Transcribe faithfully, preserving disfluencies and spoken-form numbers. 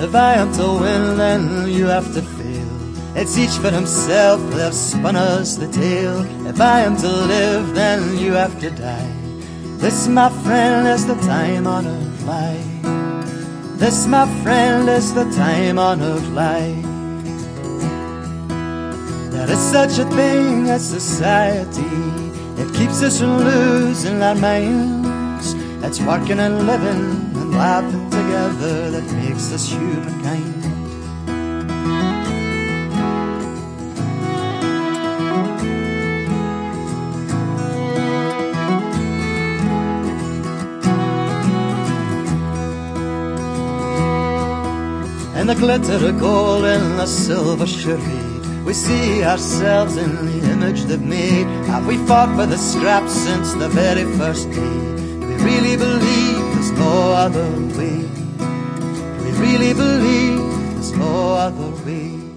If I am to win, then you have to fail. It's each for himself, they've spun us the tale. If I am to live, then you have to die. This, my friend, is the time-honored lie. This, my friend, is the time-honored lie. There is such a thing as society. It keeps us from losing our minds. It's working and living and laughing together that makes us humankind. In the glitter of gold and the silver charade, we see ourselves in the image they've made. Have we fought for the scraps since the very first day? Do we really believe there's no other way? Do we really believe there's no other way?